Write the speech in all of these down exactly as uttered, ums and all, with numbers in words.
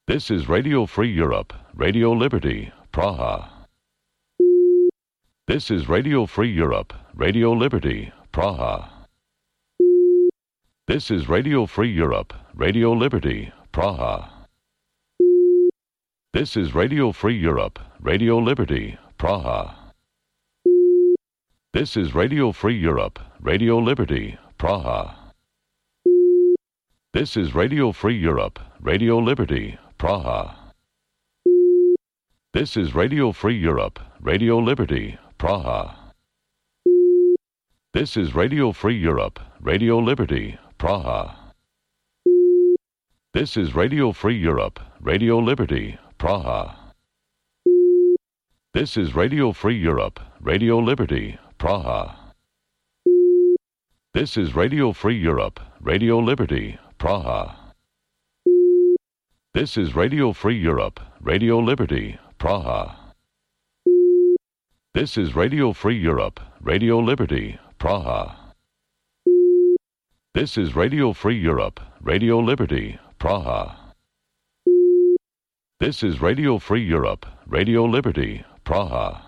This is Radio Free Europe, Radio Liberty, Praha. This is Radio Free Europe, Radio Liberty, Praha. This is Radio Free Europe, Radio Liberty, Praha. This is Radio Free Europe, Radio Liberty, Praha. This is Radio Free Europe, Radio Liberty, Praha. This is Radio Free Europe, Radio Liberty, Praha. This is Radio Free Europe, Radio Liberty, Praha. This is Radio Free Europe, Radio Liberty, Praha. This is Radio Free Europe, Radio Liberty, Praha. This is Radio Free Europe, Radio Liberty, Praha. This is Radio Free Europe, Radio Liberty, Praha. This is Radio Free Europe, Radio Liberty, Praha. This is Radio Free Europe, Radio Liberty, Praha. This is Radio Free Europe, Radio Liberty, Praha. This is Radio Free Europe, Radio Liberty, Praha.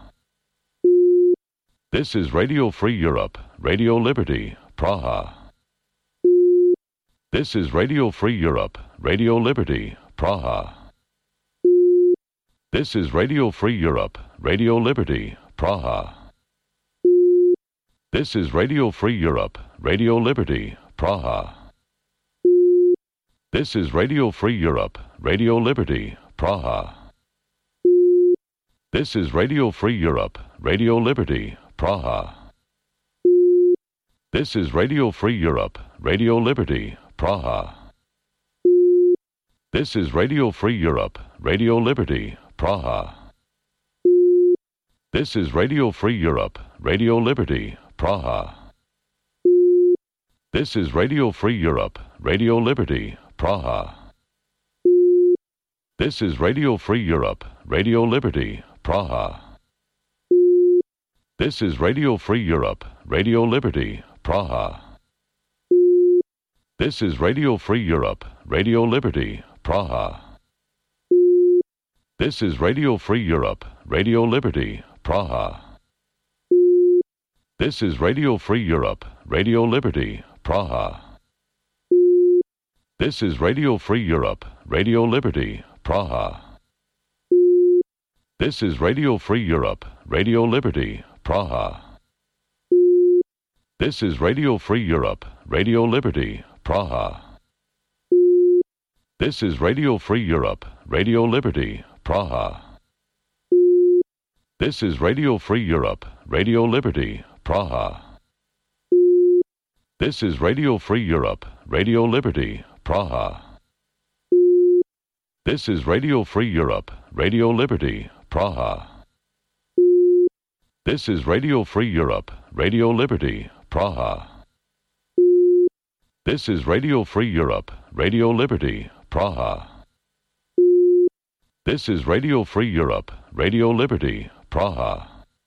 This is Radio Free Europe, Radio Liberty, Praha. This is Radio Free Europe, Radio Liberty, Praha. This is Radio Free Europe, Radio Liberty, Praha. This is Radio Free Europe, Radio Liberty, Praha. This is Radio Free Europe, Radio Liberty, Praha. This is Radio Free Europe, Radio Liberty, Praha. This is Radio Free Europe, Radio Liberty, Praha. This is Radio Free Europe, Radio Liberty, Praha. This is Radio Free Europe, Radio Liberty, Praha. This is Radio Free Europe, Radio Liberty, Praha. This is Radio Free Europe, Radio Liberty, Praha. This is Radio Free Europe, Radio Liberty, Praha. This is Radio Free Europe, Radio Liberty, Praha. This is Radio Free Europe, Radio Liberty, Praha. This is Radio Free Europe, Radio Liberty, Praha. This is Radio Free Europe, Radio Liberty, Praha. This is Radio Free Europe, Radio Liberty, Praha. This is Radio Free Europe, Radio Liberty, Praha. This is Radio Free Europe, Radio Liberty, Praha. This is Radio Free Europe, Radio Liberty, Praha. This is Radio Free Europe, Radio Liberty, Praha. This is Radio Free Europe, Radio Liberty, Praha. This is Radio Free Europe, Radio Liberty, Praha. This is Radio Free Europe, Radio Liberty, Praha. This is Radio Free Europe, Radio Liberty, Praha.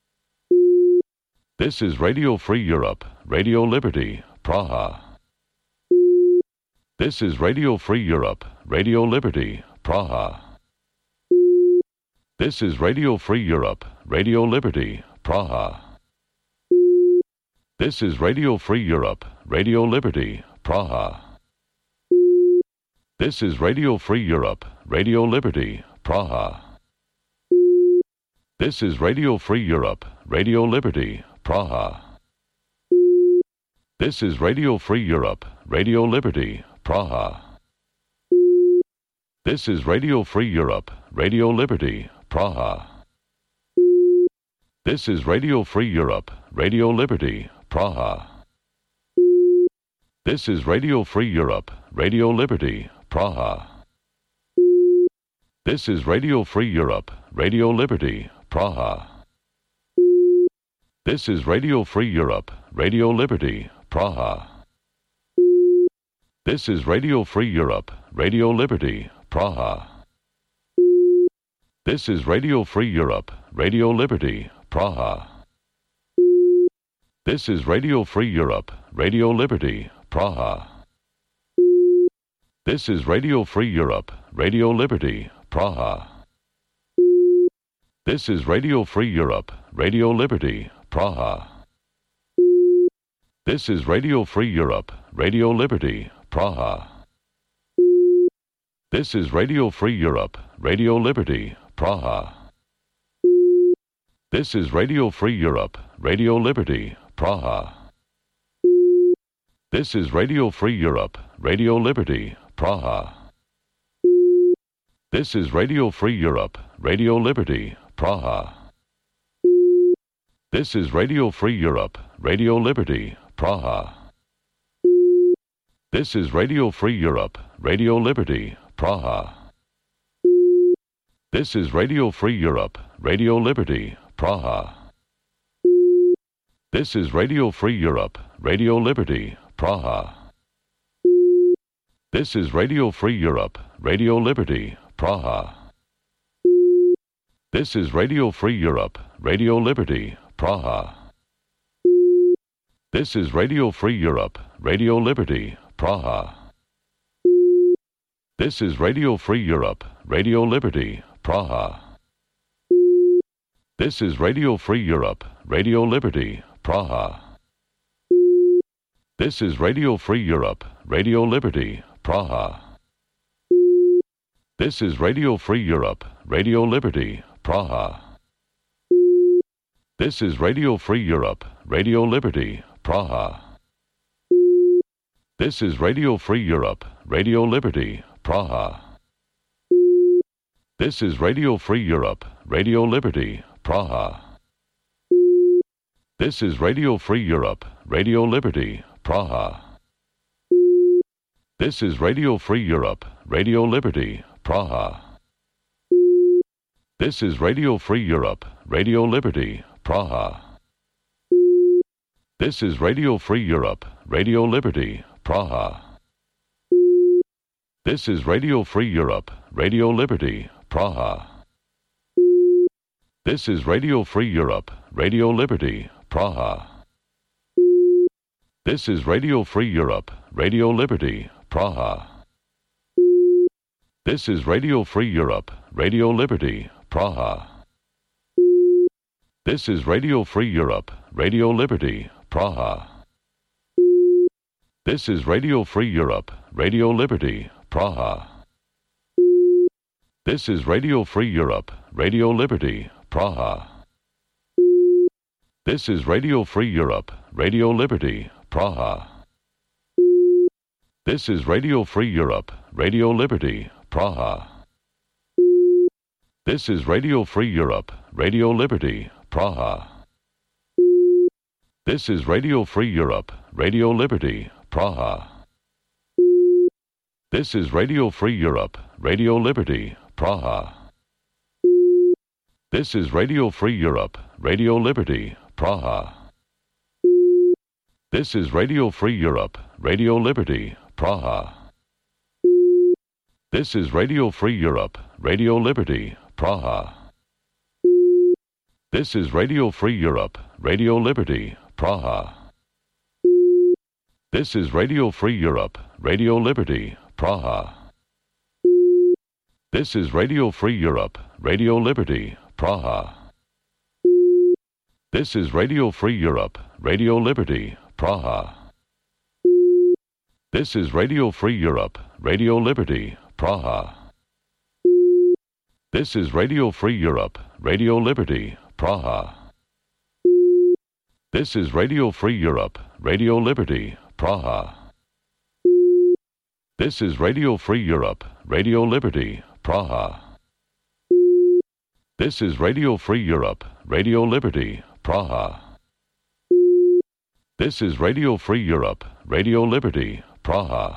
This is Radio Free Europe, Radio Liberty, Praha. This is Radio Free Europe, Radio Liberty, Praha. This is Radio Free Europe, Radio Liberty, Praha. This is Radio Free Europe, Radio Liberty, Praha. This is Radio Free Europe, Radio Liberty, Praha. This is Radio Free Europe, Radio Liberty, Praha. This is Radio Free Europe, Radio Liberty, Praha. This is Radio Free Europe, Radio Liberty, Praha. This is Radio Free Europe, Radio Liberty, Praha. This is Radio Free Europe, Radio Liberty, Praha. This is Radio Free Europe, Radio Liberty, Praha. This is Radio Free Europe, Radio Liberty, Praha. This is Radio Free Europe, Radio Liberty, Praha. This is Radio Free Europe, Radio Liberty, Praha. This is Radio Free Europe, Radio Liberty, Praha. This is Radio Free Europe, Radio Liberty, Praha. This is Radio Free Europe, Radio Liberty, Praha. This is Radio Free Europe, Radio Liberty, Praha. This is Radio Free Europe, Radio Liberty, Praha. This is Radio Free Europe, Radio Liberty, Praha. This is Radio Free Europe, Radio Liberty, Praha. This is Radio Free Europe, Radio Liberty, Praha. This is Radio Free Europe, Radio Liberty, Praha. This is Radio Free Europe, Radio Liberty, Praha. This is Radio Free Europe, Radio Liberty, Praha. This is Radio Free Europe, Radio Liberty, Praha. This is Radio Free Europe, Radio Liberty, Praha. This is Radio Free Europe, Radio Liberty, Praha. This is Radio Free Europe, Radio Liberty, Praha. This is Radio Free Europe, Radio Liberty, Praha. This is Radio Free Europe, Radio Liberty, Praha. This is Radio Free Europe, Radio Liberty, Praha. This is Radio Free Europe, Radio Liberty, Praha. This is Radio Free Europe, Radio Liberty, Praha. This is Radio Free Europe, Radio Liberty, Praha. This is Radio Free Europe, Radio Liberty, Praha. This is Radio Free Europe, Radio Liberty, Praha. This is Radio Free Europe, Radio Liberty, Praha. This is Radio Free Europe, Radio Liberty, Praha. This is Radio Free Europe, Radio Liberty, Praha. This is Radio Free Europe, Radio Liberty, Praha. This is Radio Free Europe, Radio Liberty, Praha. This is Radio Free Europe, Radio Liberty, Praha. This is Radio Free Europe, Radio Liberty, Praha. This is Radio Free Europe, Radio Liberty, Praha. This is Radio Free Europe, Radio Liberty, Praha. This is Radio Free Europe, Radio Liberty, Praha. This is Radio Free Europe, Radio Liberty, Praha. This is Radio Free Europe, Radio Liberty, Praha. This is Radio Free Europe, Radio Liberty, Praha. This is Radio Free Europe, Radio Liberty, Praha. This is Radio Free Europe, Radio Liberty, Praha. This is Radio Free Europe, Radio Liberty, Praha. This is Radio Free Europe, Radio Liberty, Praha. This is Radio Free Europe, Radio Liberty, Praha. This is Radio Free Europe, Radio Liberty, Praha. This is Radio Free Europe, Radio Liberty, Praha. This is Radio Free Europe, Radio Liberty, Praha. This is Radio Free Europe, Radio Liberty, Praha. This is Radio Free Europe, Radio Liberty, Praha. This is Radio Free Europe, Radio Liberty, Praha. This is Radio Free Europe, Radio Liberty, Praha. This is Radio Free Europe, Radio Liberty, Praha. This is Radio Free Europe, Radio Liberty, Praha. This is Radio Free Europe, Radio Liberty, Praha.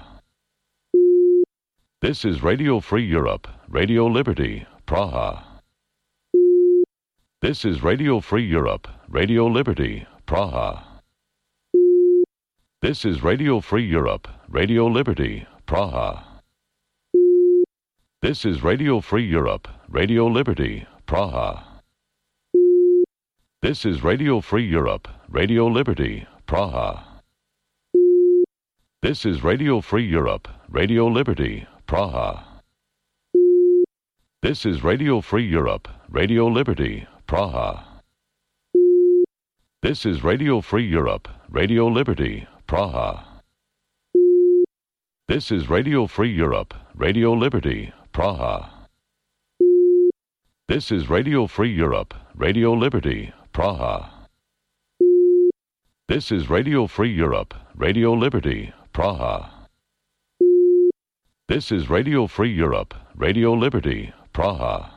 This is Radio Free Europe, Radio Liberty, Praha. This is Radio Free Europe, Radio Liberty, Praha. This is Radio Free Europe, Radio Liberty, Praha. This is Radio Free Europe, Radio Liberty, Praha. This is Radio Free Europe, Radio Liberty, Praha. This is Radio Free Europe, Radio Liberty, Praha. This is Radio Free Europe, Radio Liberty, Praha. This is Radio Free Europe, Radio Liberty, Praha. This is Radio Free Europe, Radio Liberty, Praha. This is Radio Free Europe, Radio Liberty, Praha. This is Radio Free Europe, Radio Liberty, Praha. This is Radio Free Europe, Radio Liberty, Praha.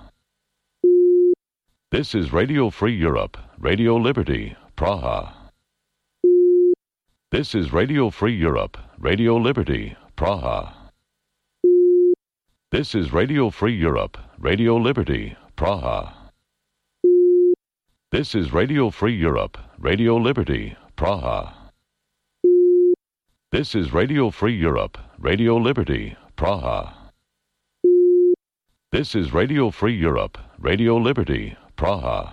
This is Radio Free Europe, Radio Liberty, Praha. This is Radio Free Europe, Radio Liberty, Praha. This is Radio Free Europe, Radio Liberty, Praha. This is Radio Free Europe, Radio Liberty, Praha. This is Radio Free Europe, Radio Liberty, Praha. This is Radio Free Europe, Radio Liberty, Praha.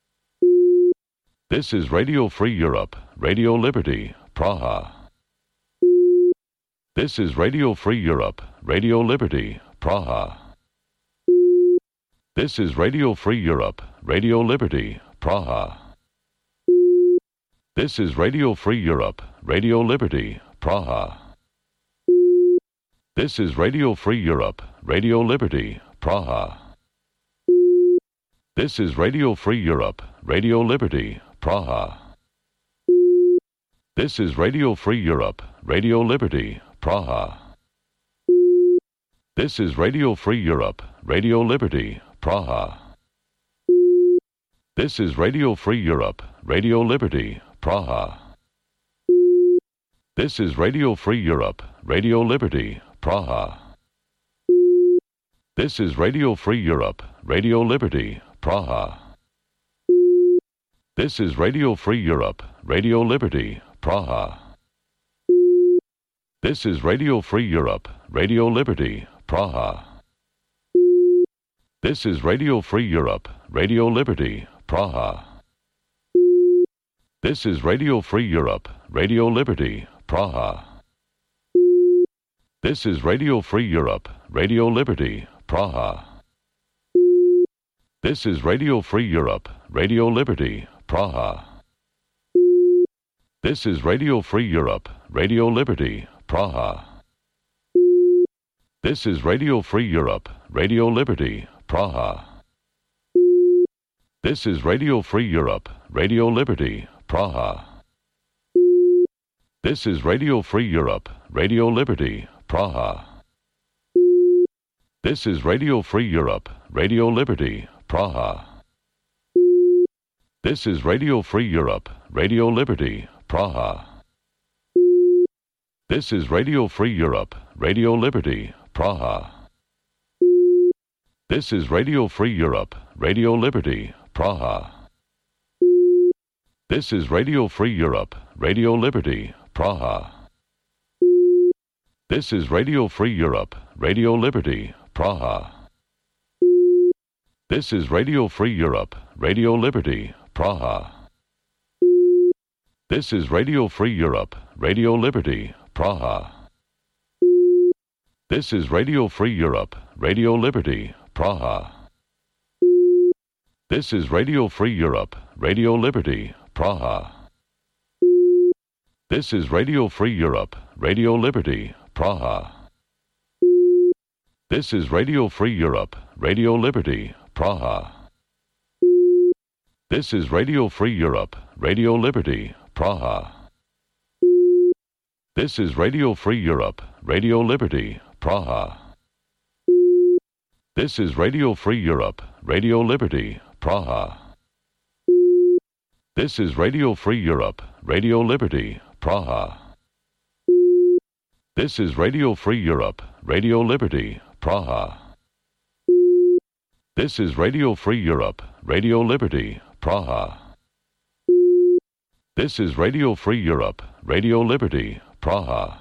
This is Radio Free Europe, Radio Liberty, Praha. This is Radio Free Europe, Radio Liberty, Praha. This is Radio Free Europe, Radio Liberty, Praha. This is Radio Free Europe, Radio Liberty, Praha. This is Radio Free Europe, Radio Liberty, Praha. This is Radio Free Europe, Radio Liberty, Praha. This is Radio Free Europe, Radio Liberty, Praha. This is Radio Free Europe, Radio Liberty, Praha. This is Radio Free Europe, Radio Liberty, Praha. This is Radio Free Europe, Radio Liberty, Praha. This is Radio Free Europe, Radio Liberty, Praha. This is Radio Free Europe, Radio Liberty, Praha. This is Radio Free Europe, Radio Liberty, Praha. This is Radio Free Europe, Radio Liberty, Praha. This is Radio Free Europe, Radio Liberty, Praha. This is Radio Free Europe, Radio Liberty, Praha. This is Radio Free Europe, Radio Liberty, Praha. This is Radio Free Europe, Radio Liberty, Praha. This is Radio Free Europe, Radio Liberty, Praha. This is Radio Free Europe, Radio Liberty, Praha. This is Radio Free Europe, Radio Liberty, Praha. This is Radio Free Europe, Radio Liberty, Praha. This is Radio Free Europe, Radio Liberty, Praha. This is Radio Free Europe, Radio Liberty, Praha. This is Radio Free Europe, Radio Liberty, Praha. This is Radio Free Europe, Radio Liberty, Praha. This is Radio Free Europe, Radio Liberty, Praha. This is Radio Free Europe, Radio Liberty, Praha. This is Radio Free Europe, Radio Liberty, Praha. This is Radio Free Europe, Radio Liberty, Praha. This is Radio Free Europe, Radio Liberty, Praha. This is Radio Free Europe, Radio Liberty, Praha. This is Radio Free Europe, Radio Liberty, Praha. This is Radio Free Europe, Radio Liberty, Praha. This is Radio Free Europe, Radio Liberty, Praha. This is Radio Free Europe, Radio Liberty, Praha. This is Radio Free Europe, Radio Liberty, Praha. This is Radio Free Europe, Radio Liberty, Praha. This is Radio Free Europe, Radio Liberty, Praha. This is Radio Free Europe, Radio Liberty, Praha.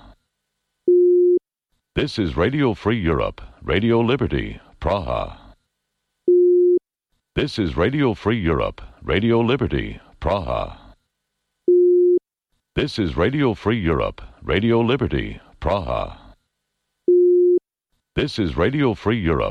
This is Radio Free Europe, Radio Liberty, Praha. This is Radio Free Europe, Radio Liberty, Praha. This is Radio Free Europe, Radio Liberty, Praha. This is Radio Free Europe.